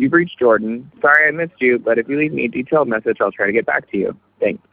You've reached Jordan. Sorry I missed you, but if you leave me a detailed message, I'll try to get back to you. Thanks.